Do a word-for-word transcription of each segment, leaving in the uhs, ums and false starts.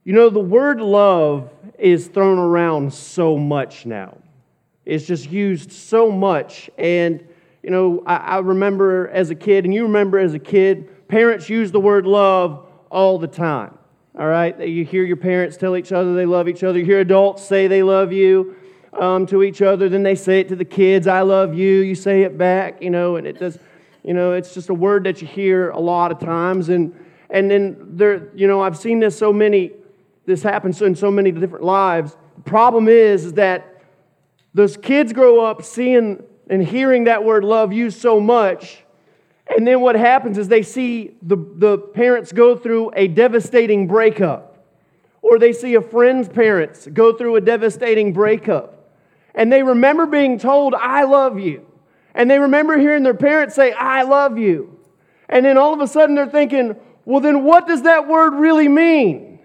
You know, the word love is thrown around so much now. It's just used so much. And, you know, I, I remember as a kid, and you remember as a kid, parents use the word love all the time. All right? You hear your parents tell each other they love each other. You hear adults say they love you um, to each other. Then they say it to the kids, I love you. You say it back, you know, and it does, you know, it's just a word that you hear a lot of times. And, and then there, you know, I've seen this so many, this happens in so many different lives. The problem is, is that those kids grow up seeing and hearing that word love used so much, and then what happens is they see the, the parents go through a devastating breakup, or they see a friend's parents go through a devastating breakup, and they remember being told, I love you, and they remember hearing their parents say, I love you, and then all of a sudden they're thinking, well, then what does that word really mean?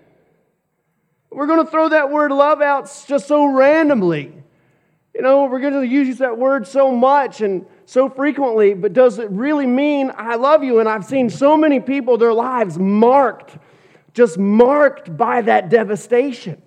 We're going to throw that word love out just so randomly. You know, we're going to use that word so much and so frequently, but does it really mean I love you? And I've seen so many people, their lives marked, just marked by that devastation.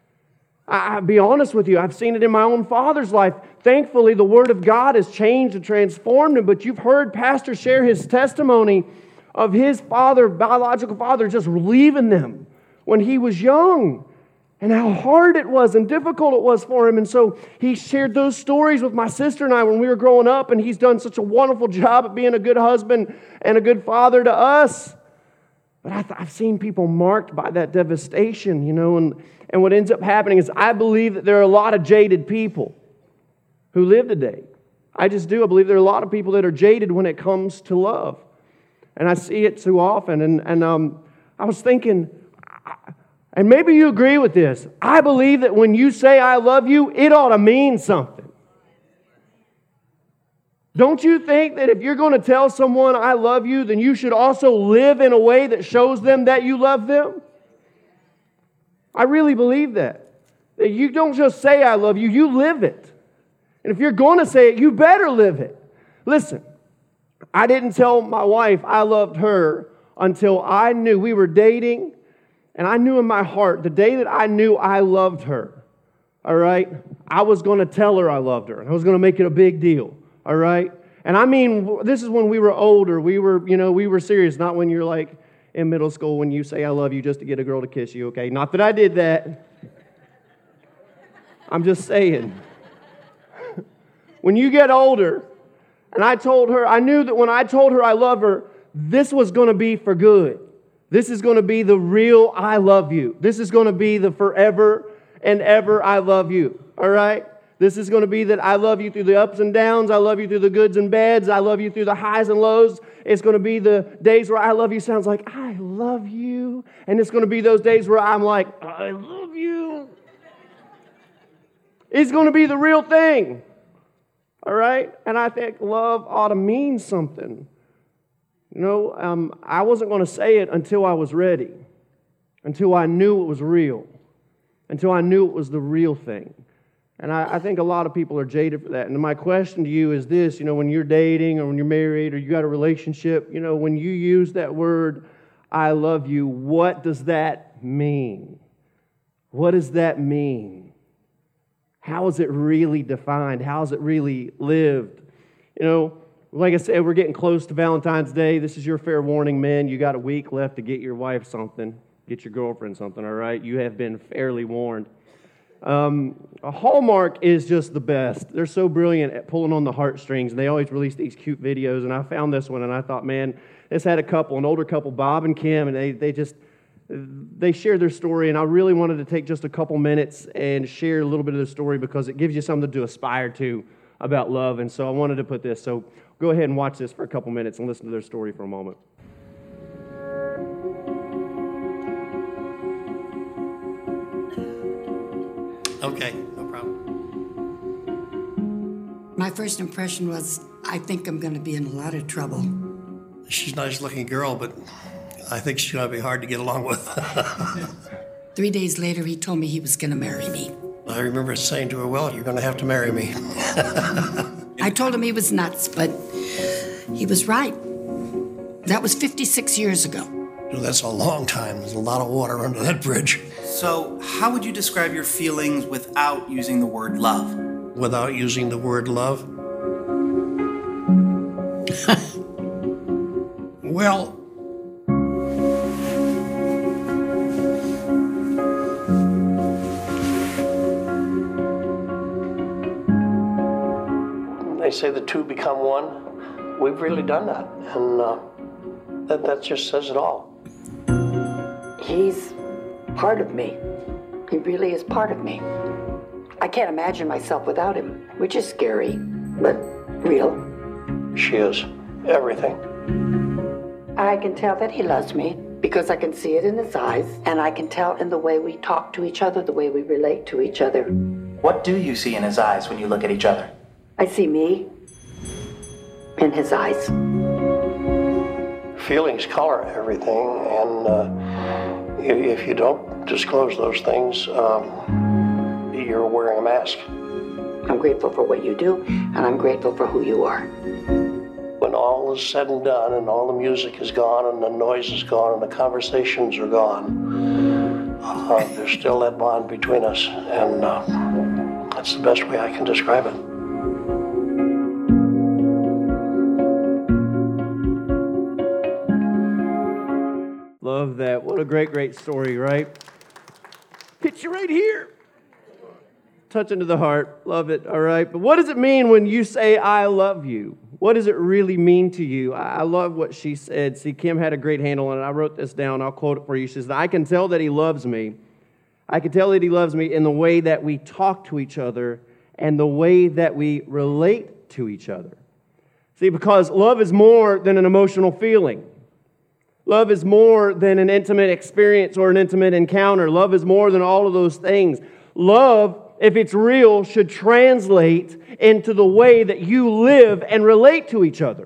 I, I'll be honest with you, I've seen it in my own father's life. Thankfully, the Word of God has changed and transformed him, but you've heard Pastor share his testimony of his father, biological father, just leaving them when he was young. And how hard it was and difficult it was for him. And so he shared those stories with my sister and I when we were growing up. And he's done such a wonderful job at being a good husband and a good father to us. But I th- I've seen people marked by that devastation, you know. And, and what ends up happening is I believe that there are a lot of jaded people who live today. I just do. I believe there are a lot of people that are jaded when it comes to love. And I see it too often. And, and um, I was thinking... I, And maybe you agree with this. I believe that when you say I love you, it ought to mean something. Don't you think that if you're going to tell someone I love you, then you should also live in a way that shows them that you love them? I really believe that. That you don't just say I love you, you live it. And if you're going to say it, you better live it. Listen, I didn't tell my wife I loved her until I knew we were dating. And I knew in my heart, the day that I knew I loved her, all right, I was going to tell her I loved her. I was going to make it a big deal, all right? And I mean, this is when we were older. We were, you know, we were serious, not when you're like in middle school when you say I love you just to get a girl to kiss you, okay? Not that I did that. I'm just saying. When you get older, and I told her, I knew that when I told her I love her, this was going to be for good. This is going to be the real I love you. This is going to be the forever and ever I love you. All right? This is going to be that I love you through the ups and downs. I love you through the goods and bads. I love you through the highs and lows. It's going to be the days where I love you sounds like I love you. And it's going to be those days where I'm like, I love you. It's going to be the real thing. All right? And I think love ought to mean something. You know, um, I wasn't going to say it until I was ready, until I knew it was real, until I knew it was the real thing. And I, I think a lot of people are jaded for that. And my question to you is this, you know, when you're dating or when you're married or you got a relationship, you know, when you use that word, I love you, what does that mean? What does that mean? How is it really defined? How is it really lived? You know, like I said, we're getting close to Valentine's Day. This is your fair warning, men. You got a week left to get your wife something, get your girlfriend something, all right? You have been fairly warned. Um, a Hallmark is just the best. They're so brilliant at pulling on the heartstrings, and they always release these cute videos, and I found this one, and I thought, man, this had a couple, an older couple, Bob and Kim, and they, they just, they shared their story, and I really wanted to take just a couple minutes and share a little bit of their story because it gives you something to aspire to about love, and so I wanted to put this. So go ahead and watch this for a couple minutes and listen to their story for a moment. Okay, no problem. My first impression was, I think I'm going to be in a lot of trouble. She's a nice-looking girl, but I think she's going to be hard to get along with. Three days later, he told me he was going to marry me. I remember saying to her, well, you're going to have to marry me. I told him he was nuts, but he was right. That was fifty-six years ago. So that's a long time. There's a lot of water under that bridge. So, how would you describe your feelings without using the word love? Without using the word love? Well, they say the two become one. We've really done that, and uh, that, that just says it all. He's part of me. He really is part of me. I can't imagine myself without him, which is scary, but real. She is everything. I can tell that he loves me because I can see it in his eyes, and I can tell in the way we talk to each other, the way we relate to each other. What do you see in his eyes when you look at each other? I see me in his eyes. Feelings color everything, and uh, if you don't disclose those things, um, you're wearing a mask. I'm grateful for what you do, and I'm grateful for who you are. When all is said and done, and all the music is gone, and the noise is gone, and the conversations are gone, uh, there's still that bond between us, and uh, that's the best way I can describe it. Love that. What a great, great story, right? Hits you right here. Touching to the heart. Love it, all right? But what does it mean when you say, I love you? What does it really mean to you? I love what she said. See, Kim had a great handle on it. I wrote this down. I'll quote it for you. She says, I can tell that he loves me. I can tell that he loves me in the way that we talk to each other and the way that we relate to each other. See, because love is more than an emotional feeling. Love is more than an intimate experience or an intimate encounter. Love is more than all of those things. Love, if it's real, should translate into the way that you live and relate to each other.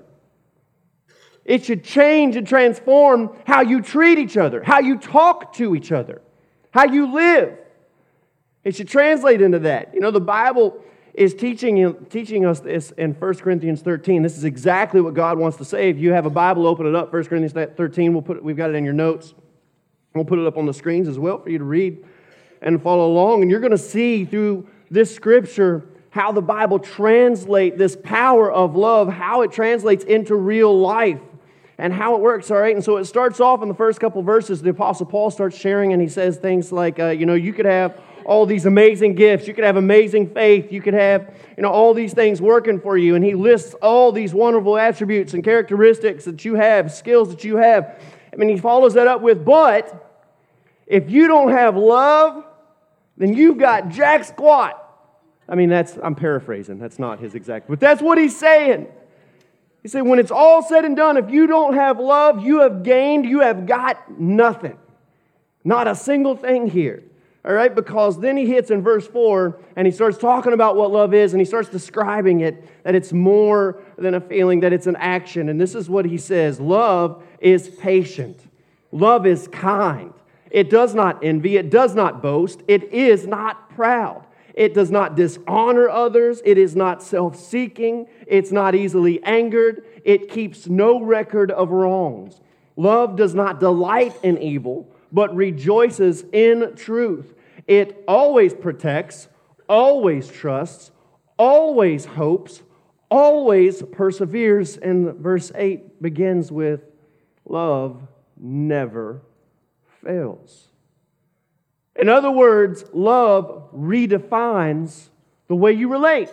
It should change and transform how you treat each other, how you talk to each other, how you live. It should translate into that. You know, the Bible is teaching, teaching us this in First Corinthians thirteen. This is exactly what God wants to say. If you have a Bible, open it up. First Corinthians thirteen, we'll put it, we've got it in your notes. We'll put it up on the screens as well for you to read and follow along. And you're going to see through this scripture how the Bible translates this power of love, how it translates into real life, and how it works, all right? And so it starts off in the first couple verses. The Apostle Paul starts sharing, and he says things like, uh, you know, you could have all these amazing gifts. You could have amazing faith. You could have, you know, all these things working for you. And he lists all these wonderful attributes and characteristics that you have, skills that you have. I mean, he follows that up with, but if you don't have love, then you've got jack squat. I mean, that's, I'm paraphrasing. That's not his exact, but that's what he's saying. He said, when it's all said and done, if you don't have love, you have gained, you have got nothing. Not a single thing here. All right, because then he hits in verse four and he starts talking about what love is and he starts describing it, that it's more than a feeling, that it's an action. And this is what he says, love is patient. Love is kind. It does not envy. It does not boast. It is not proud. It does not dishonor others. It is not self-seeking. It's not easily angered. It keeps no record of wrongs. Love does not delight in evil, but rejoices in truth. It always protects, always trusts, always hopes, always perseveres. And verse eight begins with, love never fails. In other words, love redefines the way you relate.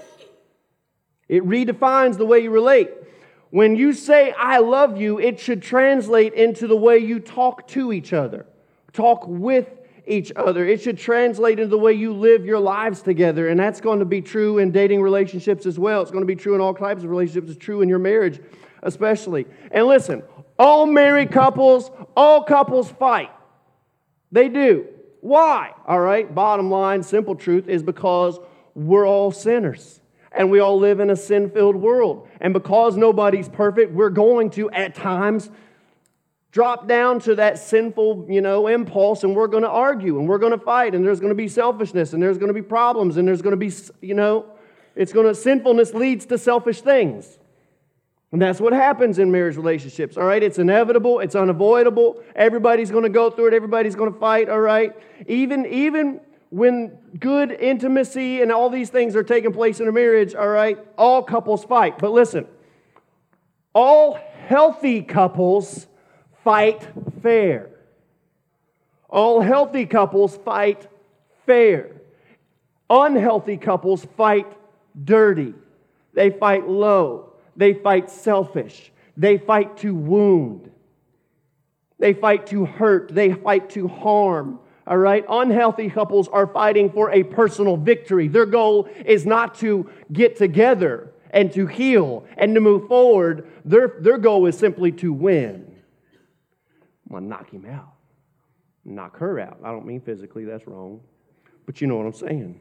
It redefines the way you relate. When you say, I love you, it should translate into the way you talk to each other. Talk with each other. It should translate into the way you live your lives together. And that's going to be true in dating relationships as well. It's going to be true in all types of relationships. It's true in your marriage especially. And listen, all married couples, all couples fight. They do. Why? All right, bottom line, simple truth is because we're all sinners. And we all live in a sin-filled world. And because nobody's perfect, we're going to, at times, drop down to that sinful, you know, impulse, and we're going to argue, and we're going to fight, and there's going to be selfishness, and there's going to be problems, and there's going to be, you know, it's going to, sinfulness leads to selfish things. And that's what happens in marriage relationships, all right? It's inevitable. It's unavoidable. Everybody's going to go through it. Everybody's going to fight, all right? Even, even when good intimacy and all these things are taking place in a marriage, all right, all couples fight. But listen, all healthy couples fight fair. All healthy couples fight fair. Unhealthy couples fight dirty. They fight low. They fight selfish. They fight to wound. They fight to hurt. They fight to harm. All right? Unhealthy couples are fighting for a personal victory. Their goal is not to get together and to heal and to move forward. Their, their goal is simply to win. I'm going to knock him out. Knock her out. I don't mean physically. That's wrong. But you know what I'm saying.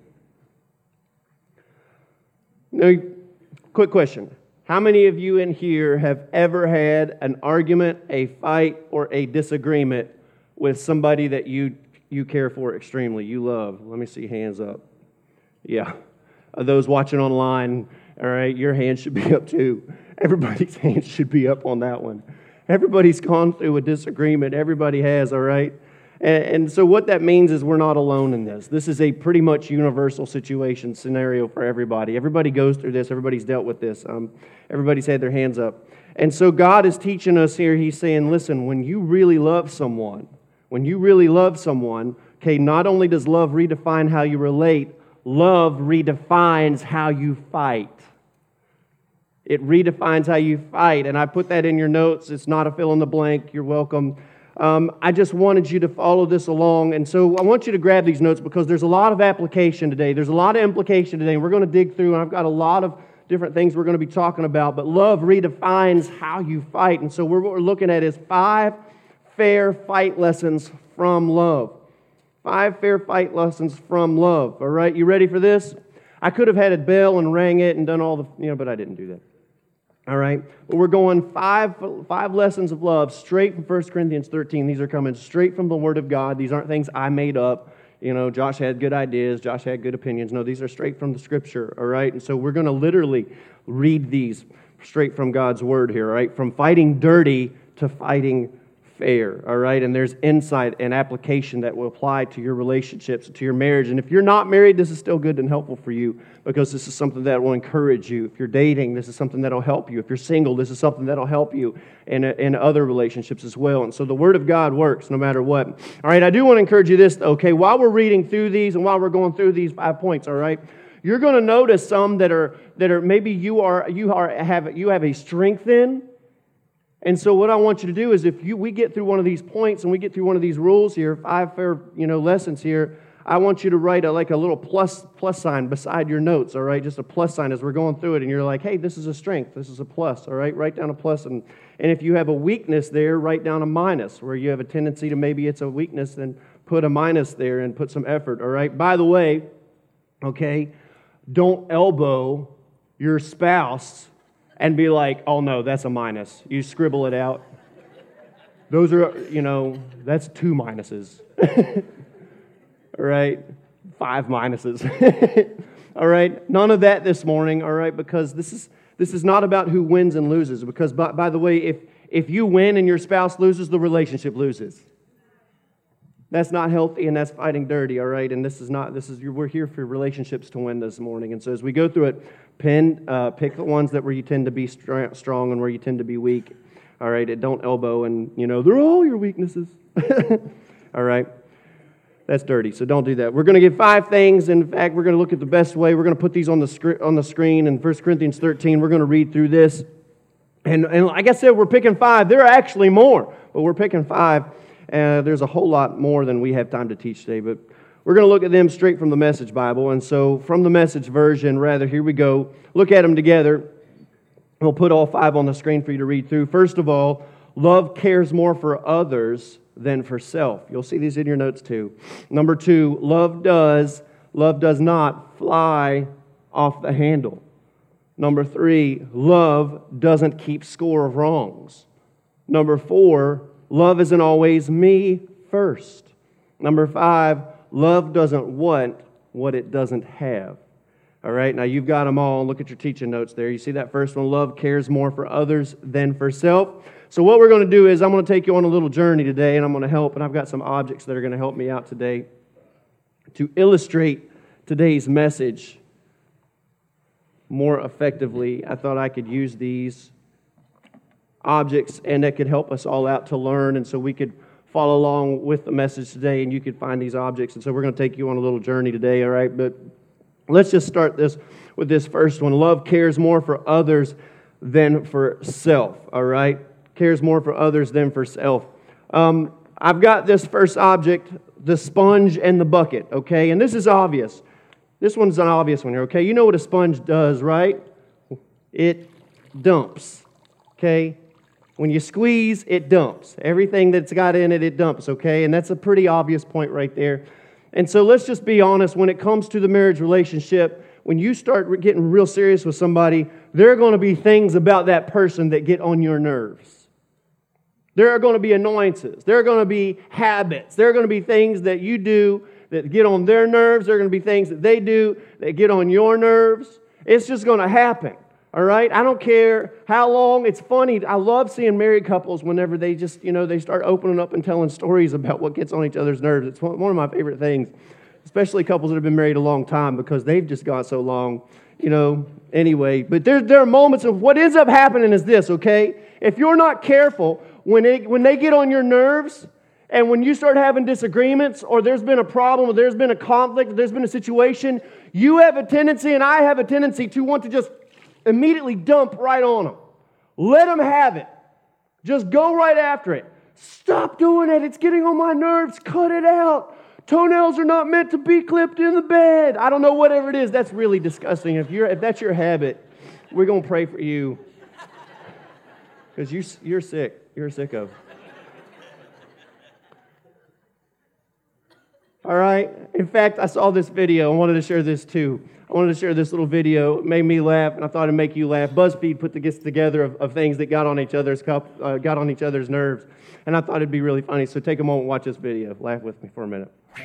Now, quick question. How many of you in here have ever had an argument, a fight, or a disagreement with somebody that you you care for extremely, you love? Let me see hands up. Yeah. Those watching online, all right, your hand should be up too. Everybody's hand should be up on that one. Everybody's gone through a disagreement. Everybody has, all right? And, and so what that means is we're not alone in this. This is a pretty much universal situation scenario for everybody. Everybody goes through this. Everybody's dealt with this. Um, everybody's had their hands up. And so God is teaching us here. He's saying, listen, when you really love someone, when you really love someone, okay, not only does love redefine how you relate, love redefines how you fight. It redefines how you fight. And I put that in your notes. It's not a fill in the blank. You're welcome. Um, I just wanted you to follow this along. And so I want you to grab these notes because there's a lot of application today. There's a lot of implication today. And we're going to dig through, and I've got a lot of different things we're going to be talking about. But love redefines how you fight. And so we're, what we're looking at is five fair fight lessons from love. Five fair fight lessons from love. All right, you ready for this? I could have had a bell and rang it and done all the, you know, but I didn't do that. All right, but we're going five, five lessons of love straight from First Corinthians thirteen. These are coming straight from the Word of God. These aren't things I made up. You know, Josh had good ideas. Josh had good opinions. No, these are straight from the Scripture, all right? And so we're going to literally read these straight from God's Word here, all right? From fighting dirty to fighting fair, all right? And there's insight and application that will apply to your relationships, to your marriage. And if you're not married, this is still good and helpful for you because this is something that will encourage you. If you're dating, this is something that will help you. If you're single, this is something that will help you in, in other relationships as well. And so the Word of God works no matter what. All right, I do want to encourage you this, though, okay? While we're reading through these and while we're going through these five points, all right, you're going to notice some that are that are maybe you are you are have you have a strength in. And so what I want you to do is if you we get through one of these points and we get through one of these rules here, five fair, you know, lessons here, I want you to write a, like a little plus plus sign beside your notes, all right? Just a plus sign as we're going through it. And you're like, hey, this is a strength. This is a plus, all right? Write down a plus. And, and if you have a weakness there, write down a minus. Where you have a tendency to maybe it's a weakness, then put a minus there and put some effort, all right? By the way, okay, don't elbow your spouse and be like, oh no, that's a minus. You scribble it out. Those are, you know, that's two minuses. All right? Five minuses. All right? None of that this morning, all right? Because this is this is not about who wins and loses. Because, by, by the way, if, if you win and your spouse loses, the relationship loses. That's not healthy, and that's fighting dirty, all right? And this is not, this is, we're here for relationships to win this morning. And so as we go through it, pin, uh, pick the ones that where you tend to be strong and where you tend to be weak, all right? And don't elbow and, you know, they're all your weaknesses. All right? That's dirty, so don't do that. We're going to give five things. In fact, we're going to look at the best way. We're going to put these on the screen, on the screen in First Corinthians thirteen. We're going to read through this. And, and like I said, we're picking five. There are actually more, but we're picking five. Uh, there's a whole lot more than we have time to teach today, but we're going to look at them straight from the Message Bible. And so from the Message version, rather, here we go. Look at them together. We'll put all five on the screen for you to read through. First of all, love cares more for others than for self. You'll see these in your notes too. Number two, love does, love does not fly off the handle. Number three, love doesn't keep score of wrongs. Number four, love isn't always me first. Number five, love doesn't want what it doesn't have. All right, now you've got them all. Look at your teaching notes there. You see that first one, love cares more for others than for self. So what we're going to do is I'm going to take you on a little journey today, and I'm going to help, and I've got some objects that are going to help me out today to illustrate today's message more effectively. I thought I could use these objects, and that could help us all out to learn, and so we could follow along with the message today, and you could find these objects. And so we're going to take you on a little journey today, all right? But let's just start this with this first one. Love cares more for others than for self, all right? Cares more for others than for self. Um, I've got this first object, the sponge and the bucket, okay? And this is obvious. This one's an obvious one here, okay? You know what a sponge does, right? It dumps, okay? When you squeeze, it dumps. Everything that's got in it, it dumps, okay? And that's a pretty obvious point right there. And so let's just be honest, when it comes to the marriage relationship, when you start getting real serious with somebody, there are going to be things about that person that get on your nerves. There are going to be annoyances. There are going to be habits. There are going to be things that you do that get on their nerves. There are going to be things that they do that get on your nerves. It's just going to happen. All right? I don't care how long. It's funny. I love seeing married couples whenever they just, you know, they start opening up and telling stories about what gets on each other's nerves. It's one of my favorite things, especially couples that have been married a long time because they've just gone so long, you know, anyway. But there, there are moments of what ends up happening is this, okay? If you're not careful, when they, when they get on your nerves and when you start having disagreements or there's been a problem or there's been a conflict or there's been a situation, you have a tendency and I have a tendency to want to just immediately dump right on them. Let them have it. Just go right after it. Stop doing it. It's getting on my nerves. Cut it out. Toenails are not meant to be clipped in the bed. I don't know, whatever it is. That's really disgusting. If you're, if that's your habit, we're going to pray for you. Because you, you're sick. You're a sicko. All right? In fact, I saw this video. I wanted to share this too. I wanted to share this little video. It made me laugh, and I thought it'd make you laugh. BuzzFeed put this together of, of things that got on each other's cup, uh, got on each other's nerves, and I thought it'd be really funny. So take a moment, watch this video. Laugh with me for a minute.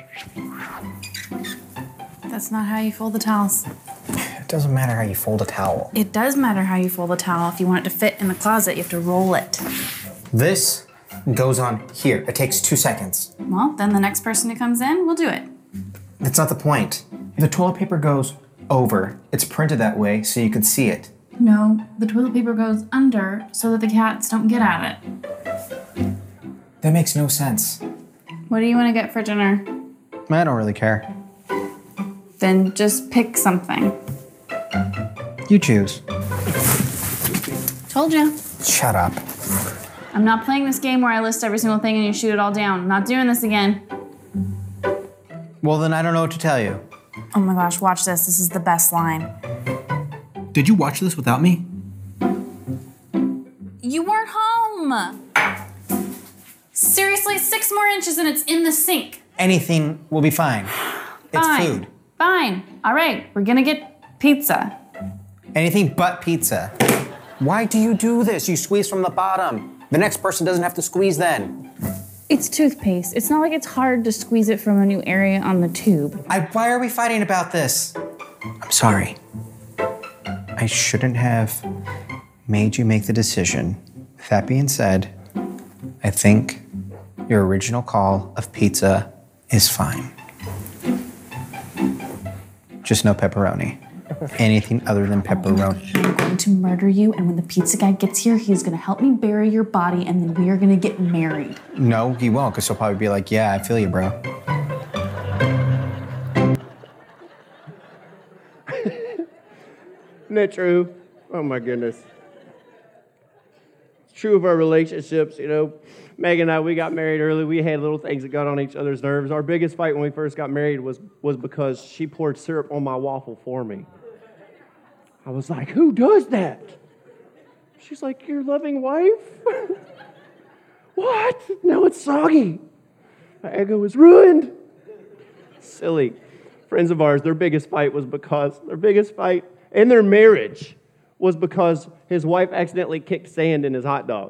That's not how you fold the towels. It doesn't matter how you fold a towel. It does matter how you fold a towel. If you want it to fit in the closet, you have to roll it. This goes on here. It takes two seconds. Well, then the next person who comes in will do it. That's not the point. The toilet paper goes over. It's printed that way so you can see it. No, the toilet paper goes under so that the cats don't get at it. That makes no sense. What do you want to get for dinner? I don't really care. Then just pick something. You choose. Told you. Shut up. I'm not playing this game where I list every single thing and you shoot it all down. I'm not doing this again. Well, then I don't know what to tell you. Oh my gosh, watch this. This is the best line. Did you watch this without me? You weren't home. Seriously, six more inches and it's in the sink. Anything will be fine. It's Fine. food. Fine. All right, we're gonna get pizza. Anything but pizza. Why do you do this? You squeeze from the bottom. The next person doesn't have to squeeze then. It's toothpaste. It's not like it's hard to squeeze it from a new area on the tube. I, why are we fighting about this? I'm sorry. I shouldn't have made you make the decision. That being said, I think your original call of pizza is fine. Just no pepperoni. Anything other than pepperoni. I'm going to murder you, and when the pizza guy gets here, he's going to help me bury your body, and then we are going to get married. No, he won't, because he'll probably be like, yeah, I feel you, bro. Isn't that true? Oh, my goodness. It's true of our relationships, you know. Meg and I, we got married early. We had little things that got on each other's nerves. Our biggest fight when we first got married was, was because she poured syrup on my waffle for me. I was like, who does that? She's like, your loving wife? What? No, it's soggy. My ego was ruined. Silly. Friends of ours, their biggest fight was because, their biggest fight in their marriage was because his wife accidentally kicked sand in his hot dog.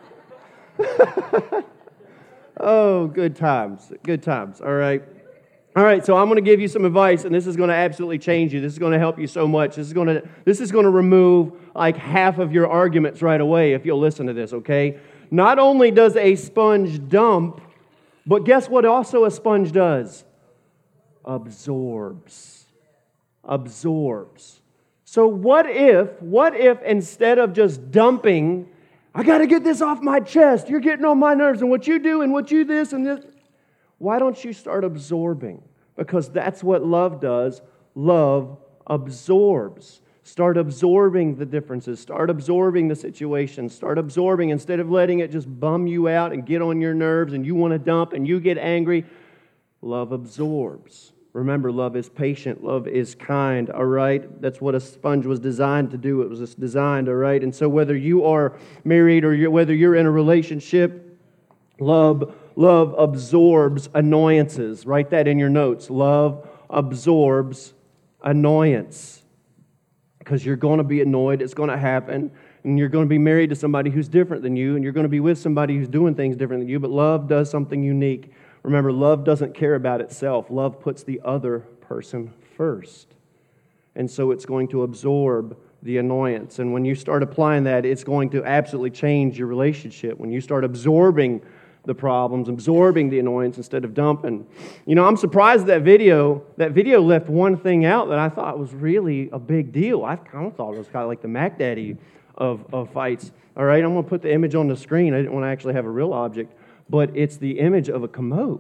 Oh, good times, good times, all right. All right, so I'm going to give you some advice, and this is going to absolutely change you. This is going to help you so much. This is going to this is going to remove like half of your arguments right away if you'll listen to this, okay? Not only does a sponge dump, but guess what also a sponge does? Absorbs. Absorbs. So what if, what if instead of just dumping, I got to get this off my chest, you're getting on my nerves, and what you do, and what you this, and this, why don't you start absorbing? Because that's what love does. Love absorbs. Start absorbing the differences. Start absorbing the situation. Start absorbing instead of letting it just bum you out and get on your nerves and you want to dump and you get angry. Love absorbs. Remember, love is patient. Love is kind, all right? That's what a sponge was designed to do. It was designed, all right? And so whether you are married or you're, whether you're in a relationship, love Love absorbs annoyances. Write that in your notes. Love absorbs annoyance. Because you're going to be annoyed. It's going to happen. And you're going to be married to somebody who's different than you. And you're going to be with somebody who's doing things different than you. But love does something unique. Remember, love doesn't care about itself. Love puts the other person first. And so it's going to absorb the annoyance. And when you start applying that, it's going to absolutely change your relationship. When you start absorbing the problems, absorbing the annoyance instead of dumping. You know, I'm surprised that video, that video left one thing out that I thought was really a big deal. I kind of thought it was kind of like the Mac Daddy of, of fights. All right, I'm going to put the image on the screen. I didn't want to actually have a real object, but it's the image of a commode.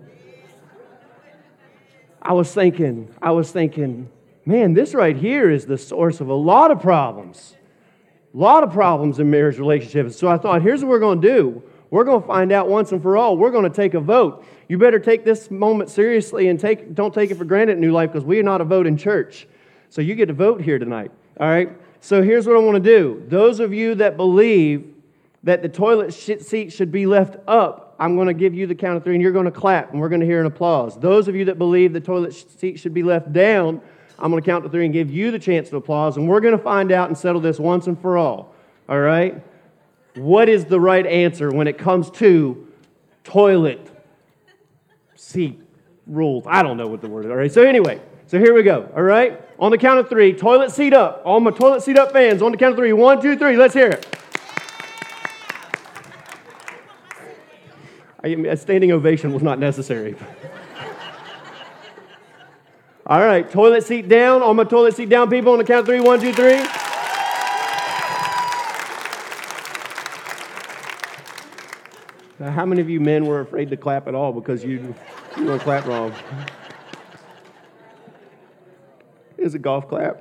I was thinking, I was thinking, man, this right here is the source of a lot of problems. A lot of problems in marriage relationships. So I thought, here's what we're going to do. We're going to find out once and for all. We're going to take a vote. You better take this moment seriously and take don't take it for granted in New Life because we are not a voting church. So you get to vote here tonight. All right? So here's what I want to do. Those of you that believe that the toilet seat should be left up, I'm going to give you the count of three and you're going to clap and we're going to hear an applause. Those of you that believe the toilet seat should be left down, I'm going to count to three and give you the chance to applause. And we're going to find out and settle this once and for all. All right? What is the right answer when it comes to toilet seat rules? I don't know what the word is. All right, so anyway, so here we go. All right, on the count of three, toilet seat up. All my toilet seat up fans, on the count of three. One, two, three. Let's hear it. I, a standing ovation was not necessary. All right, toilet seat down. All my toilet seat down people, on the count of three. One, two, three. Now, how many of you men were afraid to clap at all because you, you want to clap wrong? It's a golf clap.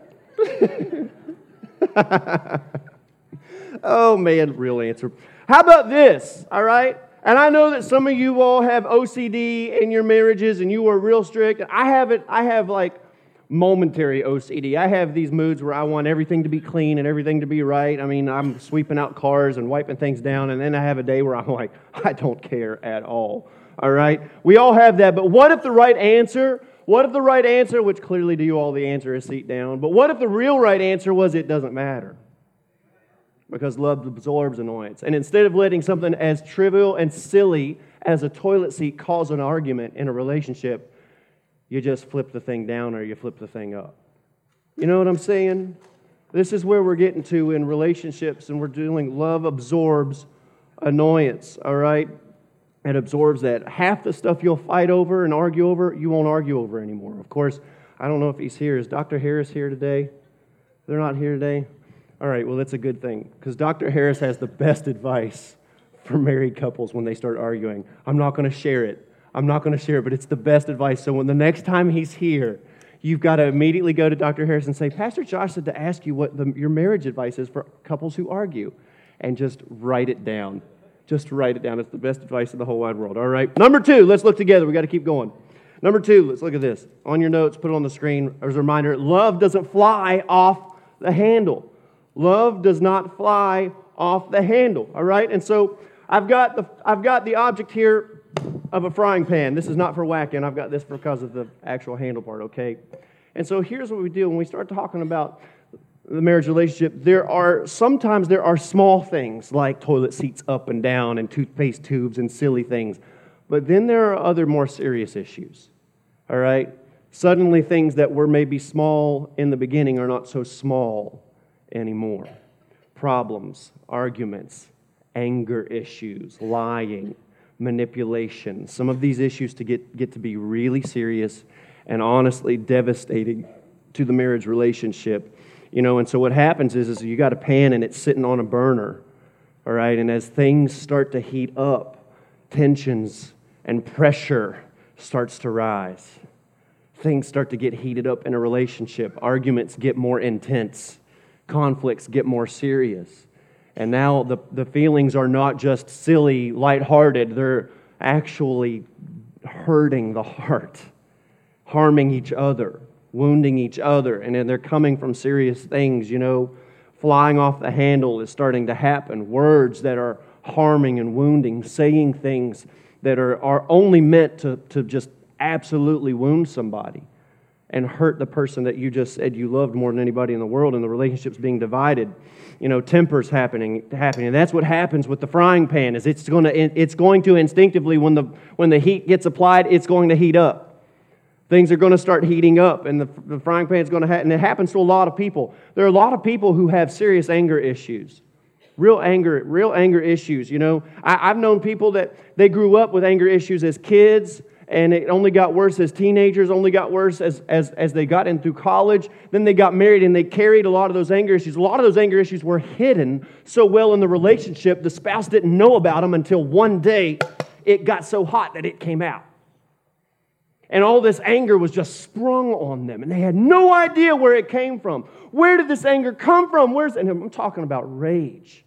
Oh, man, real answer. How about this, all right? And I know that some of you all have O C D in your marriages and you are real strict. I have it, I have like momentary O C D. I have these moods where I want everything to be clean and everything to be right. I mean, I'm sweeping out cars and wiping things down, and then I have a day where I'm like, I don't care at all. All right? We all have that, but what if the right answer, what if the right answer, which clearly to you all the answer is seat down, but what if the real right answer was it doesn't matter? Because love absorbs annoyance. And instead of letting something as trivial and silly as a toilet seat cause an argument in a relationship, you just flip the thing down or you flip the thing up. You know what I'm saying? This is where we're getting to in relationships, and we're dealing, love absorbs annoyance, all right? It absorbs that. Half the stuff you'll fight over and argue over, you won't argue over anymore. Of course, I don't know if he's here. Is Doctor Harris here today? They're not here today? All right, well, that's a good thing, because Doctor Harris has the best advice for married couples when they start arguing. I'm not going to share it. I'm not going to share it, but it's the best advice. So when the next time he's here, you've got to immediately go to Doctor Harris and say, Pastor Josh said to ask you what the, your marriage advice is for couples who argue. And just write it down. Just write it down. It's the best advice in the whole wide world. All right. Number two, let's look together. We got to keep going. Number two, let's look at this. On your notes, put it on the screen as a reminder. Love doesn't fly off the handle. Love does not fly off the handle. All right. And so I've got the I've got the object here of a frying pan. This is not for whacking. I've got this because of the actual handle part, okay? And so here's what we do when we start talking about the marriage relationship. There are, sometimes there are small things like toilet seats up and down and toothpaste tubes and silly things. But then there are other more serious issues, all right? Suddenly things that were maybe small in the beginning are not so small anymore. Problems, arguments, anger issues, lying, manipulation. Some of these issues to get, get to be really serious and honestly devastating to the marriage relationship. You know, and so what happens is, is you got a pan and it's sitting on a burner, all right? And as things start to heat up, tensions and pressure starts to rise. Things start to get heated up in a relationship. Arguments get more intense. Conflicts get more serious. And now the, the feelings are not just silly, lighthearted. They're actually hurting the heart, harming each other, wounding each other. And then they're coming from serious things, you know. Flying off the handle is starting to happen. Words that are harming and wounding, saying things that are, are only meant to, to just absolutely wound somebody and hurt the person that you just said you loved more than anybody in the world, and the relationship's being divided. You know, tempers happening, happening. And that's what happens with the frying pan, is it's going to it's going to instinctively, when the when the heat gets applied, it's going to heat up. Things are going to start heating up, and the, the frying pan is going to happen. And it happens to a lot of people. There are a lot of people who have serious anger issues. Real anger, real anger issues, you know. I, I've known people that they grew up with anger issues as kids, and it only got worse as teenagers, only got worse as, as, as they got in through college. Then they got married, and they carried a lot of those anger issues. A lot of those anger issues were hidden so well in the relationship, the spouse didn't know about them until one day it got so hot that it came out. And all this anger was just sprung on them, and they had no idea where it came from. Where did this anger come from? Where's and I'm talking about rage.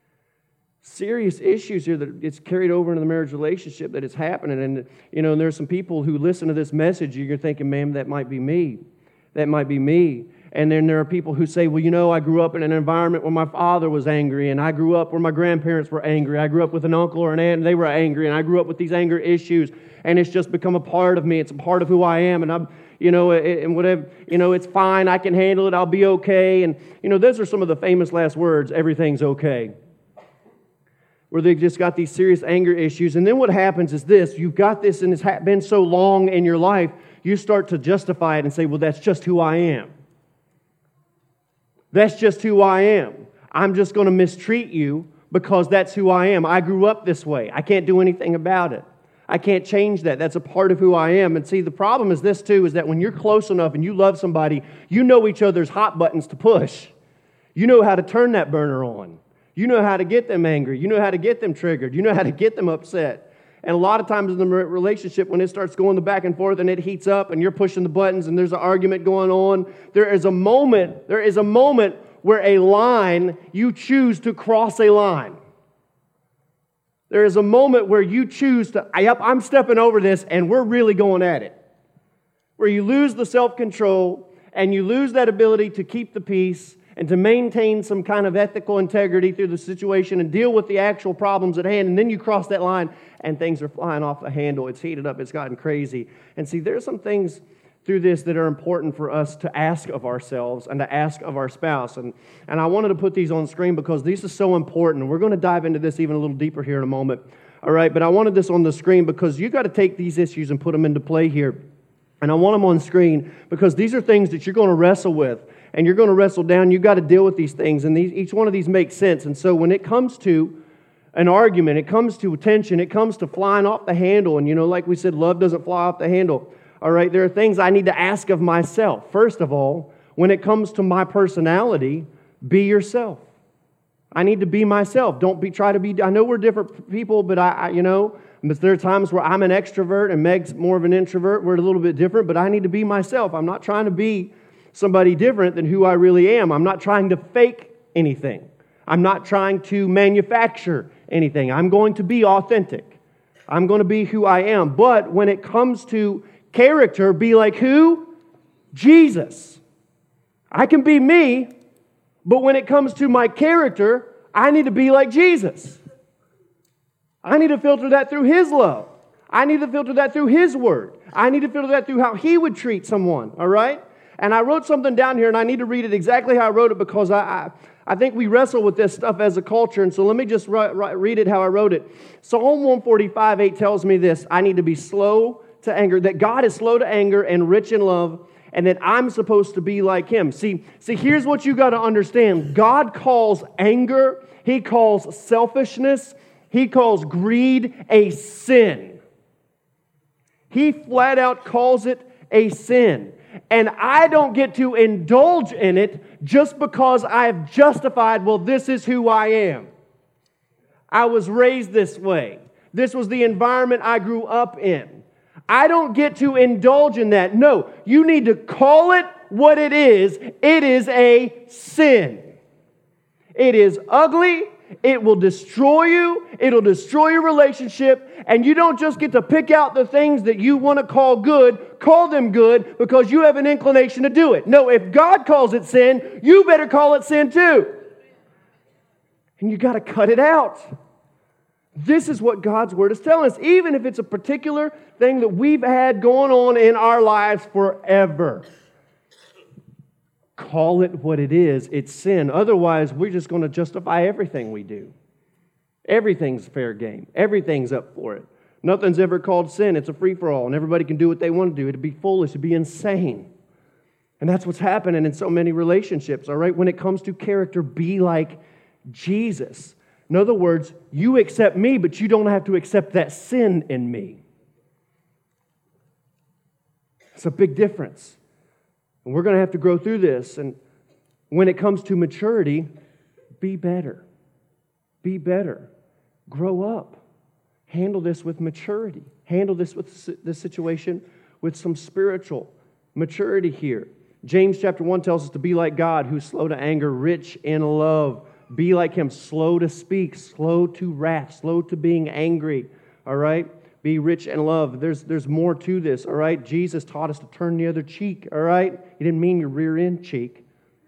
Serious issues here that it's carried over into the marriage relationship that is happening. And, you know, and there's some people who listen to this message, you're thinking, man, that might be me. That might be me. And then there are people who say, well, you know, I grew up in an environment where my father was angry, and I grew up where my grandparents were angry. I grew up with an uncle or an aunt, and they were angry, and I grew up with these anger issues, and it's just become a part of me. It's a part of who I am, and I'm, you know, and whatever, you know, it's fine. I can handle it. I'll be okay. And, you know, those are some of the famous last words, everything's okay. Where they've just got these serious anger issues. And then what happens is this, you've got this and it's been so long in your life, you start to justify it and say, well, that's just who I am. That's just who I am. I'm just going to mistreat you because that's who I am. I grew up this way. I can't do anything about it. I can't change that. That's a part of who I am. And see, the problem is this too, is that when you're close enough and you love somebody, you know each other's hot buttons to push. You know how to turn that burner on. You know how to get them angry. You know how to get them triggered. You know how to get them upset. And a lot of times in the relationship, when it starts going the back and forth and it heats up and you're pushing the buttons and there's an argument going on, there is a moment, there is a moment where a line, you choose to cross a line. There is a moment where you choose to, yep, I'm stepping over this and we're really going at it. Where you lose the self-control and you lose that ability to keep the peace and to maintain some kind of ethical integrity through the situation and deal with the actual problems at hand. And then you cross that line and things are flying off the handle. It's heated up. It's gotten crazy. And see, there's some things through this that are important for us to ask of ourselves and to ask of our spouse. And, and I wanted to put these on the screen because this is so important. We're going to dive into this even a little deeper here in a moment. All right, but I wanted this on the screen because you got to take these issues and put them into play here. And I want them on screen because these are things that you're going to wrestle with. And you're going to wrestle down. You've got to deal with these things. And these, each one of these makes sense. And so when it comes to an argument, it comes to tension, it comes to flying off the handle. And, you know, like we said, love doesn't fly off the handle. All right, there are things I need to ask of myself. First of all, when it comes to my personality, be yourself. I need to be myself. Don't be try to be, I know we're different people, but I, I you know, but there are times where I'm an extrovert and Meg's more of an introvert. We're a little bit different, but I need to be myself. I'm not trying to be somebody different than who I really am. I'm not trying to fake anything. I'm not trying to manufacture anything. I'm going to be authentic. I'm going to be who I am. But when it comes to character, be like who? Jesus. I can be me, but when it comes to my character, I need to be like Jesus. I need to filter that through His love. I need to filter that through His word. I need to filter that through how He would treat someone, all right? And I wrote something down here, and I need to read it exactly how I wrote it because I, I, I think we wrestle with this stuff as a culture. And so let me just write, write, read it how I wrote it. Psalm one forty-five, eight tells me this. I need to be slow to anger, that God is slow to anger and rich in love, and that I'm supposed to be like Him. See, see, here's what you got to understand. God calls anger, He calls selfishness, He calls greed a sin. He flat out calls it a sin. And I don't get to indulge in it just because I have justified, well, this is who I am. I was raised this way. This was the environment I grew up in. I don't get to indulge in that. No, you need to call it what it is. It is a sin. It is ugly. It will destroy you. It'll destroy your relationship. And you don't just get to pick out the things that you want to call good, call them good because you have an inclination to do it. No, if God calls it sin, you better call it sin too. And you got to cut it out. This is what God's Word is telling us, even if it's a particular thing that we've had going on in our lives forever. Call it what it is. It's sin. Otherwise, we're just going to justify everything we do. Everything's fair game. Everything's up for it. Nothing's ever called sin. It's a free-for-all, and everybody can do what they want to do. It'd be foolish. It'd be insane. And that's what's happening in so many relationships, all right? When it comes to character, be like Jesus. In other words, you accept me, but you don't have to accept that sin in me. It's a big difference. And we're going to have to grow through this. And when it comes to maturity, be better. Be better. Grow up. Handle this with maturity. Handle this with this situation with some spiritual maturity here. James chapter one tells us to be like God, who's slow to anger, rich in love. Be like Him, slow to speak, slow to wrath, slow to being angry. All right? Be rich in love. There's, there's more to this, all right? Jesus taught us to turn the other cheek, all right? He didn't mean your rear end cheek.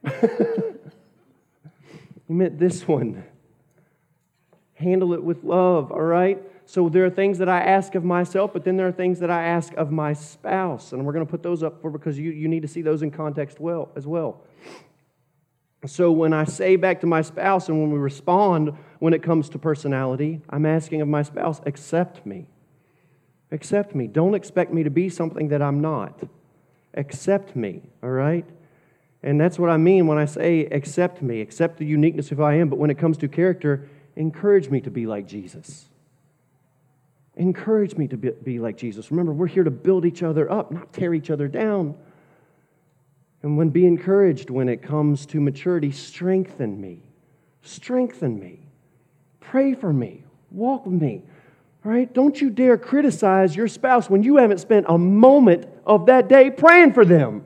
He meant this one. Handle it with love, all right? So there are things that I ask of myself, but then there are things that I ask of my spouse. And we're going to put those up for because you, you need to see those in context well as well. So when I say back to my spouse and when we respond when it comes to personality, I'm asking of my spouse, accept me. Accept me. Don't expect me to be something that I'm not. Accept me, all right? And that's what I mean when I say accept me. Accept the uniqueness of who I am. But when it comes to character, encourage me to be like Jesus. Encourage me to be, be like Jesus. Remember, we're here to build each other up, not tear each other down. And when be encouraged when it comes to maturity, strengthen me. Strengthen me. Pray for me. Walk with me. All right? Don't you dare criticize your spouse when you haven't spent a moment of that day praying for them.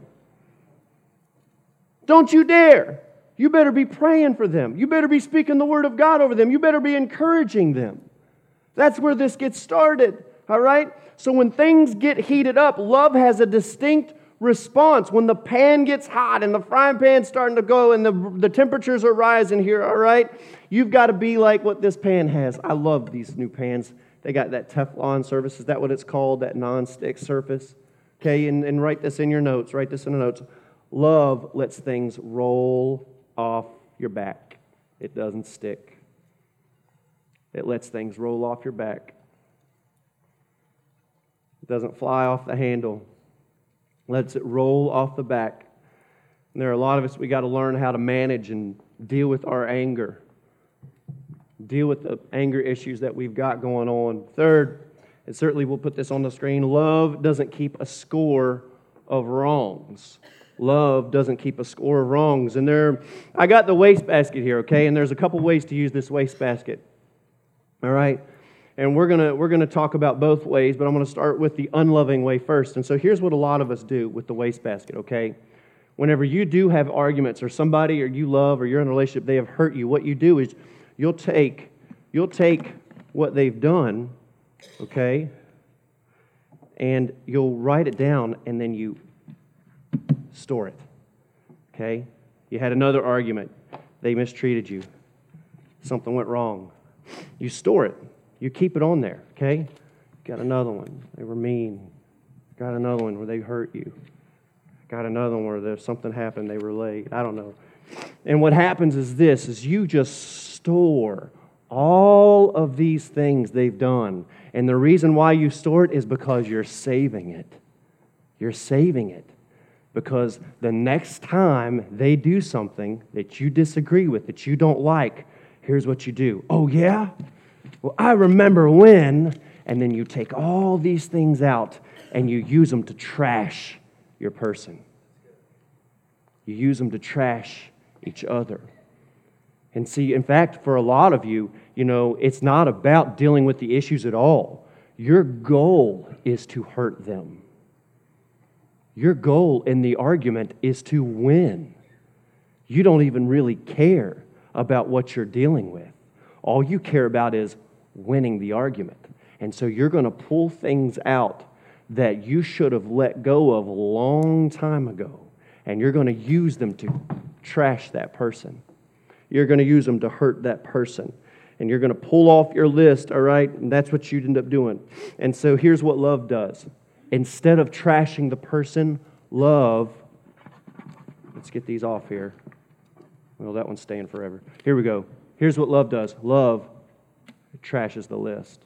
Don't you dare. You better be praying for them. You better be speaking the Word of God over them. You better be encouraging them. That's where this gets started. All right? So when things get heated up, love has a distinct response. When the pan gets hot and the frying pan's starting to go and the, the temperatures are rising here, all right? You've got to be like what this pan has. I love these new pans. They got that Teflon surface. Is that what it's called? That non-stick surface? Okay, and, and write this in your notes. Write this in the notes. Love lets things roll off your back. It doesn't stick. It lets things roll off your back. It doesn't fly off the handle. Lets it roll off the back. And there are a lot of us, we got to learn how to manage and deal with our anger. Deal with the anger issues that we've got going on. Third, and certainly we'll put this on the screen, love doesn't keep a score of wrongs. Love doesn't keep a score of wrongs. And there, I got the wastebasket here, okay? And there's a couple ways to use this wastebasket. All right? And we're gonna we're gonna talk about both ways, but I'm gonna start with the unloving way first. And so here's what a lot of us do with the wastebasket, okay? Whenever you do have arguments, or somebody or you love, or you're in a relationship, they have hurt you, what you do is you'll take you'll take what they've done, okay, and you'll write it down, and then you store it. Okay? You had another argument. They mistreated you. Something went wrong. You store it. You keep it on there, okay? Got another one. They were mean. Got another one where they hurt you. Got another one where there's something happened, they were late. I don't know. And what happens is this, is you just store all of these things they've done. And the reason why you store it is because you're saving it. You're saving it. Because the next time they do something that you disagree with, that you don't like, here's what you do. Oh, yeah? Well, I remember when. And then you take all these things out and you use them to trash your person. You use them to trash each other. And see, in fact, for a lot of you, you know, it's not about dealing with the issues at all. Your goal is to hurt them. Your goal in the argument is to win. You don't even really care about what you're dealing with. All you care about is winning the argument. And so you're going to pull things out that you should have let go of a long time ago. And you're going to use them to trash that person. You're going to use them to hurt that person. And you're going to pull off your list, all right? And that's what you'd end up doing. And so here's what love does. Instead of trashing the person, love, let's get these off here. Well, that one's staying forever. Here we go. Here's what love does. Love trashes the list.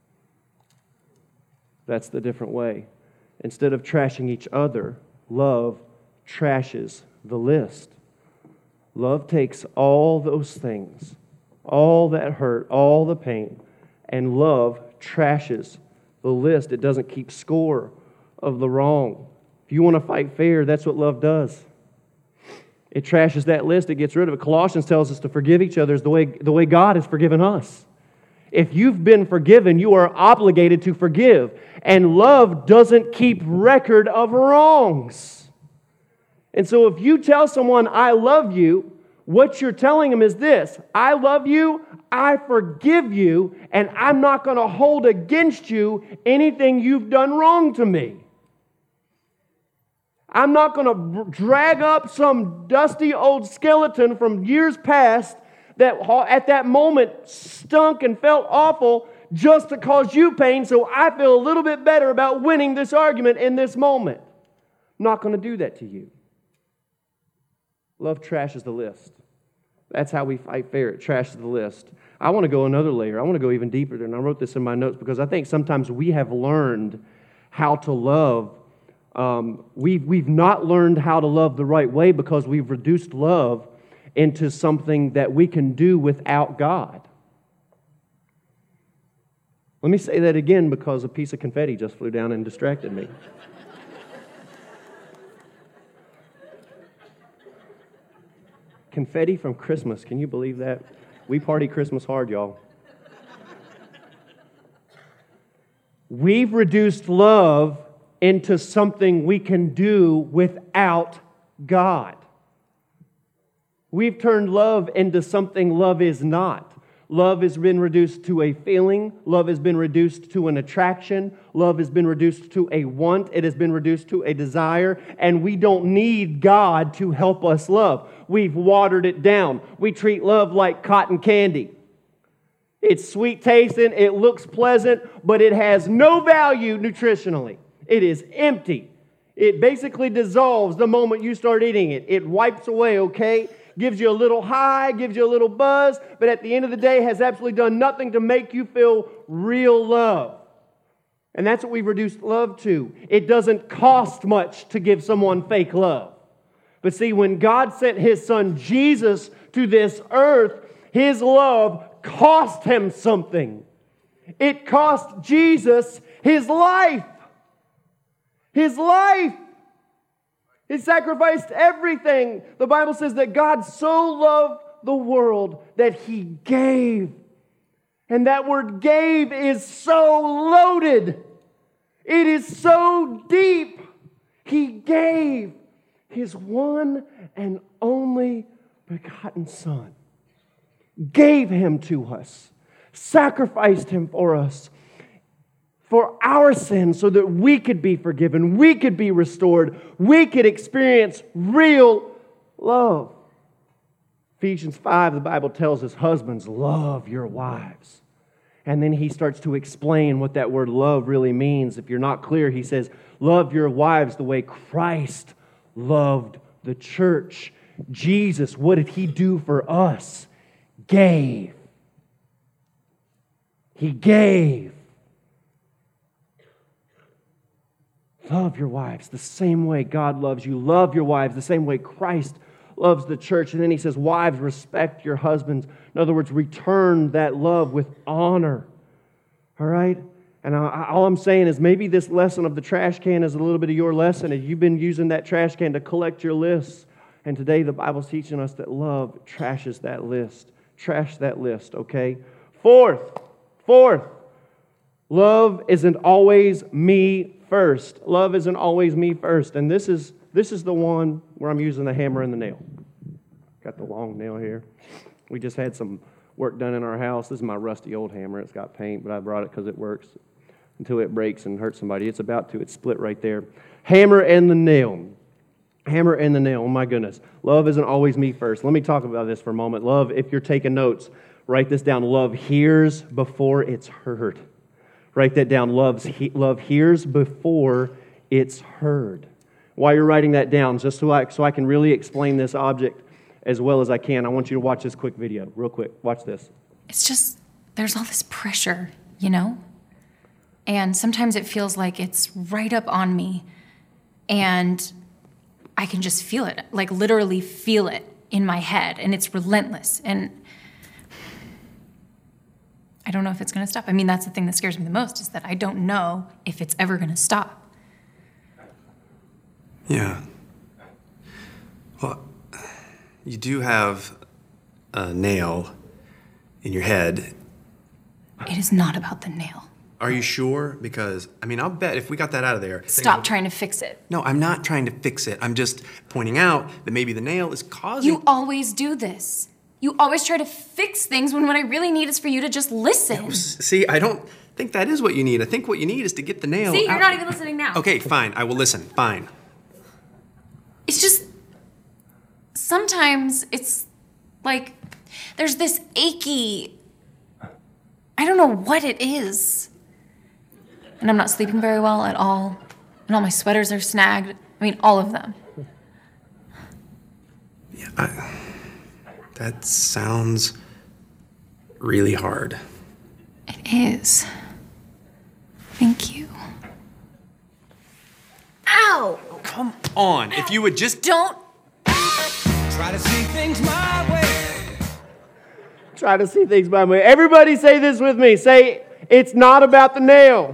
That's the different way. Instead of trashing each other, love trashes the list. Love takes all those things, all that hurt, all the pain, and love trashes the list. It doesn't keep score of the wrong. If you want to fight fair, that's what love does. It trashes that list. It gets rid of it. Colossians tells us to forgive each other the way, the way God has forgiven us. If you've been forgiven, you are obligated to forgive. And love doesn't keep record of wrongs. And so if you tell someone, I love you, what you're telling them is this: I love you, I forgive you, and I'm not going to hold against you anything you've done wrong to me. I'm not going to drag up some dusty old skeleton from years past that at that moment stunk and felt awful just to cause you pain, so I feel a little bit better about winning this argument in this moment. I'm not going to do that to you. Love trashes the list. That's how we fight fair. It trashes the list. I want to go another layer. I want to go even deeper. And I wrote this in my notes because I think sometimes we have learned how to love. Um, we've, we've not learned how to love the right way because we've reduced love into something that we can do without God. Let me say that again because a piece of confetti just flew down and distracted me. Confetti from Christmas. Can you believe that? We party Christmas hard, y'all. We've reduced love into something we can do without God. We've turned love into something love is not. Love has been reduced to a feeling. Love has been reduced to an attraction. Love has been reduced to a want. It has been reduced to a desire. And we don't need God to help us love. We've watered it down. We treat love like cotton candy. It's sweet tasting, it looks pleasant, but it has no value nutritionally. It is empty. It basically dissolves the moment you start eating it. It wipes away, okay? Gives you a little high, gives you a little buzz, but at the end of the day has absolutely done nothing to make you feel real love. And that's what we've reduced love to. It doesn't cost much to give someone fake love. But see, when God sent His Son Jesus to this earth, His love cost Him something. It cost Jesus His life. His life. He sacrificed everything. The Bible says that God so loved the world that He gave. And that word gave is so loaded. It is so deep. He gave His one and only begotten Son. Gave Him to us. Sacrificed Him for us. For our sins, so that we could be forgiven, we could be restored, we could experience real love. Ephesians five, the Bible tells us, husbands, love your wives. And then he starts to explain what that word love really means. If you're not clear, he says, love your wives the way Christ loved the church. Jesus, what did He do for us? Gave. He gave. Love your wives the same way God loves you. Love your wives the same way Christ loves the church. And then he says, wives, respect your husbands. In other words, return that love with honor. All right? And I, all I'm saying is maybe this lesson of the trash can is a little bit of your lesson, and you've been using that trash can to collect your lists. And today the Bible's teaching us that love trashes that list. Trash that list, okay? Fourth, fourth, love isn't always me first. Love isn't always me first. And this is this is the one where I'm using the hammer and the nail. Got the long nail here. We just had some work done in our house. This is my rusty old hammer. It's got paint, but I brought it because it works until it breaks and hurts somebody. It's about to. It's split right there. Hammer and the nail. Hammer and the nail. Oh, my goodness. Love isn't always me first. Let me talk about this for a moment. Love, if you're taking notes, write this down. Love hears before it's heard. Write that down. Love's he, love hears before it's heard. While you're writing that down, just so I, so I can really explain this object as well as I can, I want you to watch this quick video. Real quick. Watch this. It's just, there's all this pressure, you know? And sometimes it feels like it's right up on me. And I can just feel it, like literally feel it in my head. And it's relentless. And I don't know if it's going to stop. I mean, that's the thing that scares me the most, is that I don't know if it's ever going to stop. Yeah. Well, you do have a nail in your head. It is not about the nail. Are you sure? Because, I mean, I'll bet if we got that out of there... Stop will... trying to fix it. No, I'm not trying to fix it. I'm just pointing out that maybe the nail is causing... You always do this. You always try to fix things when what I really need is for you to just listen. No, see, I don't think that is what you need. I think what you need is to get the nail See, you're out. not even listening now. Okay, fine. I will listen. Fine. It's just... Sometimes it's like there's this achy... I don't know what it is. And I'm not sleeping very well at all. And all my sweaters are snagged. I mean, all of them. Yeah, I, that sounds really hard. It is. Thank you. Ow! Oh, come on. Ow. If you would just... Don't... Try to see things my way. Try to see things my way. Everybody say this with me. Say, it's not about the nail.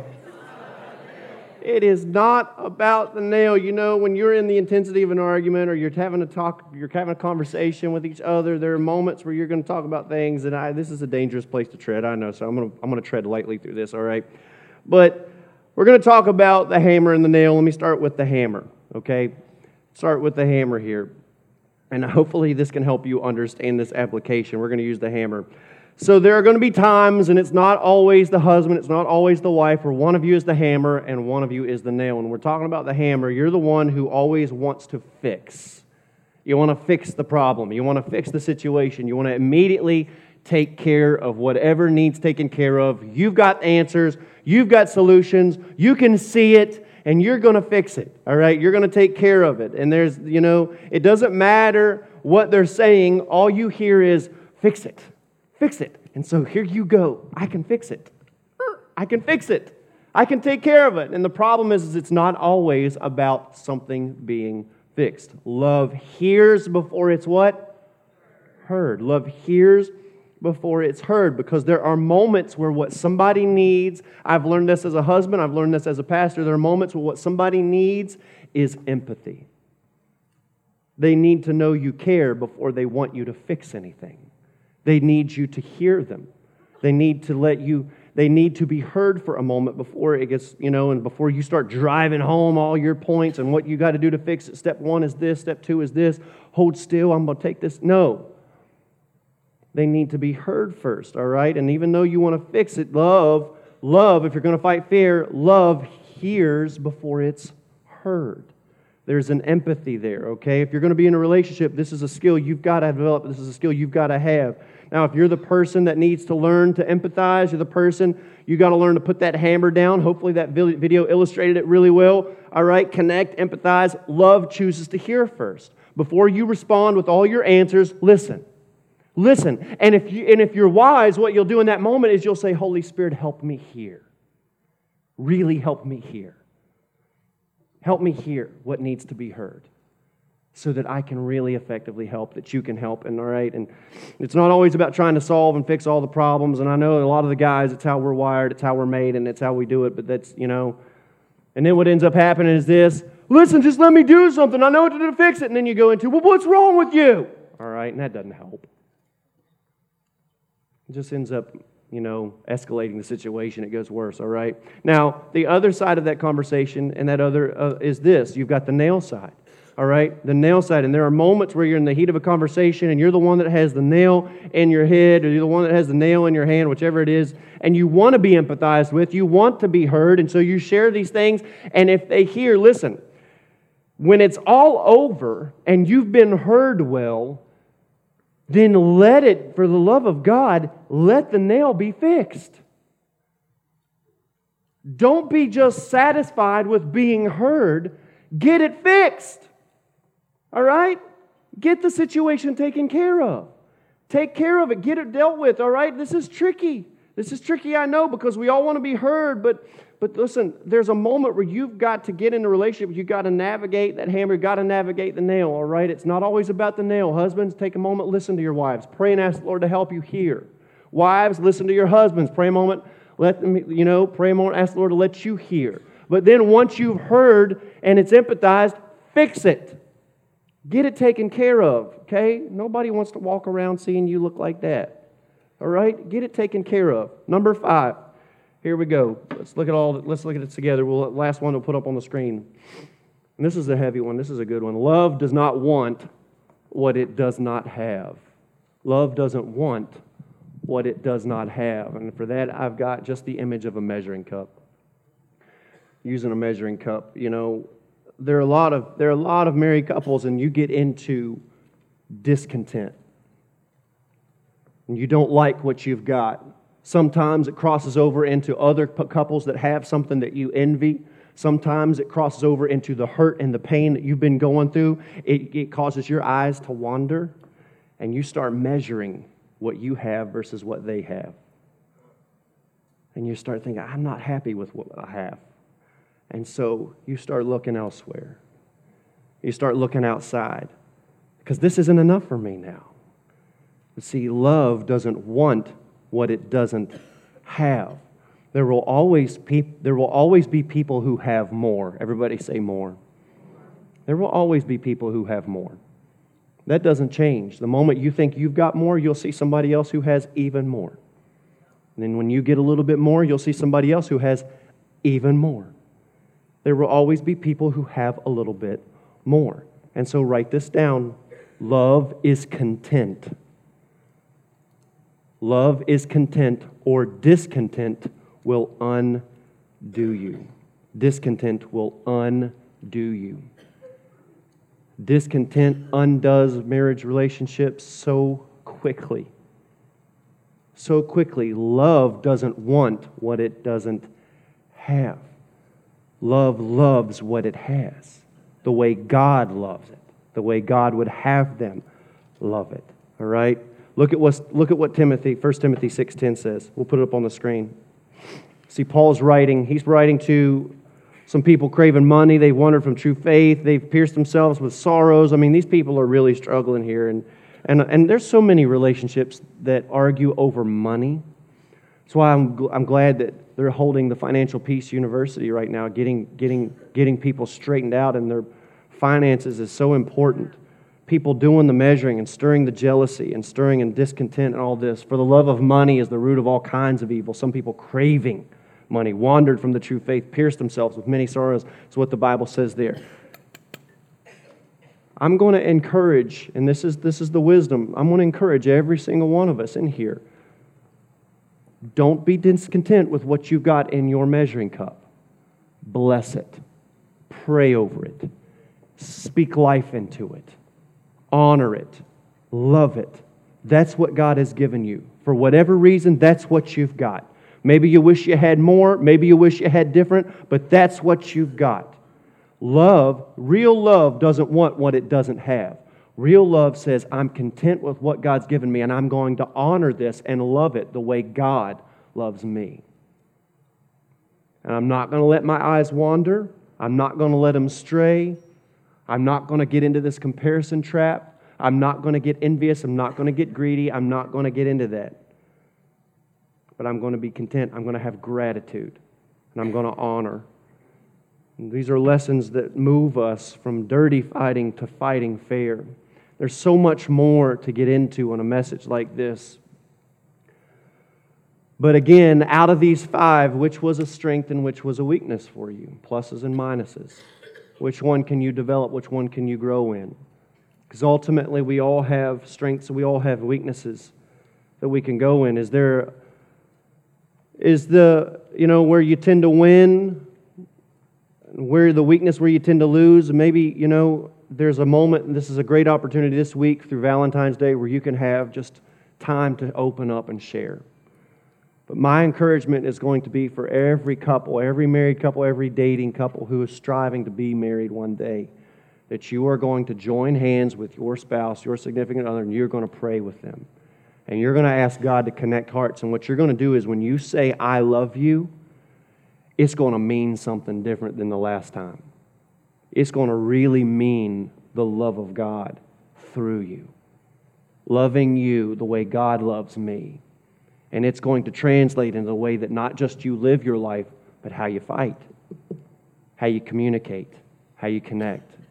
It is not about the nail. You know, when you're in the intensity of an argument or you're having a talk, you're having a conversation with each other, there are moments where you're going to talk about things, and I, this is a dangerous place to tread, I know, so I'm going to I'm going to tread lightly through this, all right? But we're going to talk about the hammer and the nail. Let me start with the hammer, okay? Start with the hammer here. And hopefully this can help you understand this application. We're going to use the hammer. So there are going to be times, and it's not always the husband, it's not always the wife, where one of you is the hammer and one of you is the nail. And we're talking about the hammer. You're the one who always wants to fix. You want to fix the problem. You want to fix the situation. You want to immediately take care of whatever needs taken care of. You've got answers. You've got solutions. You can see it, and you're going to fix it. All right? You're going to take care of it. And there's, you know, it doesn't matter what they're saying. All you hear is, fix it. Fix it. And so here you go. I can fix it. I can fix it. I can take care of it. And the problem is, is it's not always about something being fixed. Love hears before it's what? Heard. Love hears before it's heard, because there are moments where what somebody needs, I've learned this as a husband, I've learned this as a pastor, there are moments where what somebody needs is empathy. They need to know you care before they want you to fix anything. They need you to hear them. They need to let you, they need to be heard for a moment before it gets, you know, and before you start driving home all your points and what you got to do to fix it. Step one is this, step two is this. Hold still, I'm going to take this. No. They need to be heard first, all right? And even though you want to fix it, love, love, if you're going to fight fear, love hears before it's heard. There's an empathy there, okay? If you're going to be in a relationship, this is a skill you've got to develop. This is a skill you've got to have. Now, if you're the person that needs to learn to empathize, you're the person, you got to learn to put that hammer down. Hopefully that video illustrated it really well. All right, connect, empathize. Love chooses to hear first. Before you respond with all your answers, listen. Listen. And if you and if you're wise, what you'll do in that moment is you'll say, Holy Spirit, help me hear. Really help me hear. Help me hear what needs to be heard so that I can really effectively help, that you can help. And all right, and it's not always about trying to solve and fix all the problems. And I know a lot of the guys, it's how we're wired, it's how we're made, and it's how we do it. But that's, you know, and then what ends up happening is this: listen, just let me do something. I know what to do to fix it. And then you go into, well, what's wrong with you? All right, and that doesn't help. It just ends up, you know, escalating the situation. It goes worse, all right? Now, the other side of that conversation and that other uh, is this. You've got the nail side, all right? The nail side. And there are moments where you're in the heat of a conversation and you're the one that has the nail in your head, or you're the one that has the nail in your hand, whichever it is, and you want to be empathized with, you want to be heard, and so you share these things. And if they hear, listen, when it's all over and you've been heard well, then let it, for the love of God, let the nail be fixed. Don't be just satisfied with being heard. Get it fixed. All right? Get the situation taken care of. Take care of it. Get it dealt with. All right? This is tricky. This is tricky, I know, because we all want to be heard, but But listen, there's a moment where you've got to get in a relationship. You've got to navigate that hammer. You've got to navigate the nail, all right? It's not always about the nail. Husbands, take a moment, listen to your wives. Pray and ask the Lord to help you here. Wives, listen to your husbands. Pray a moment, let them, you know, pray a moment, ask the Lord to let you hear. But then once you've heard and it's empathized, fix it. Get it taken care of, okay? Nobody wants to walk around seeing you look like that, all right? Get it taken care of. Number five. Here we go. Let's look at all. Let's look at it together. We'll last one we'll put up on the screen. And this is a heavy one. This is a good one. Love does not want what it does not have. Love doesn't want what it does not have. And for that, I've got just the image of a measuring cup. Using a measuring cup, you know, there are a lot of there are a lot of married couples, and you get into discontent, and you don't like what you've got. Sometimes it crosses over into other couples that have something that you envy. Sometimes it crosses over into the hurt and the pain that you've been going through. It, it causes your eyes to wander, and you start measuring what you have versus what they have. And you start thinking, I'm not happy with what I have. And so you start looking elsewhere. You start looking outside, because this isn't enough for me now. But see, love doesn't want what it doesn't have. There will always pe- there will always be people who have more. Everybody say more. There will always be people who have more. That doesn't change. The moment you think you've got more, you'll see somebody else who has even more. And then when you get a little bit more, you'll see somebody else who has even more. There will always be people who have a little bit more. And so write this down. Love is content. Love is content, or discontent will undo you. Discontent will undo you. Discontent undoes marriage relationships so quickly. So quickly. Love doesn't want what it doesn't have. Love loves what it has, the way God loves it, the way God would have them love it. All right? Look at what, look at what Timothy, First Timothy six ten says. We'll put it up on the screen. See, Paul's writing. He's writing to some people craving money. They've wandered from true faith. They've pierced themselves with sorrows. I mean, these people are really struggling here. And, and, and there's so many relationships that argue over money. That's why I'm, I'm glad that they're holding the Financial Peace University right now. Getting, getting, getting people straightened out in their finances is so important. People doing the measuring and stirring the jealousy and stirring and discontent and all this. For the love of money is the root of all kinds of evil. Some people craving money, wandered from the true faith, pierced themselves with many sorrows. That's what the Bible says there. I'm going to encourage, and this is this is the wisdom, I'm going to encourage every single one of us in here. Don't be discontent with what you've got in your measuring cup. Bless it. Pray over it. Speak life into it. Honor it. Love it. That's what God has given you. For whatever reason, that's what you've got. Maybe you wish you had more. Maybe you wish you had different. But that's what you've got. Love, real love, doesn't want what it doesn't have. Real love says, I'm content with what God's given me, and I'm going to honor this and love it the way God loves me. And I'm not going to let my eyes wander. I'm not going to let them stray. I'm not going to get into this comparison trap. I'm not going to get envious. I'm not going to get greedy. I'm not going to get into that. But I'm going to be content. I'm going to have gratitude. And I'm going to honor. And these are lessons that move us from dirty fighting to fighting fair. There's so much more to get into on a message like this. But again, out of these five, which was a strength and which was a weakness for you? Pluses and minuses. Which one can you develop? Which one can you grow in? Because ultimately we all have strengths and we all have weaknesses that we can go in. Is there, is the, you know, where you tend to win, where the weakness where you tend to lose? Maybe, you know, there's a moment, and this is a great opportunity this week through Valentine's Day where you can have just time to open up and share. But my encouragement is going to be for every couple, every married couple, every dating couple who is striving to be married one day, that you are going to join hands with your spouse, your significant other, and you're going to pray with them. And you're going to ask God to connect hearts. And what you're going to do is when you say, I love you, it's going to mean something different than the last time. It's going to really mean the love of God through you. Loving you the way God loves me. And it's going to translate in the way that not just you live your life, but how you fight, how you communicate, how you connect.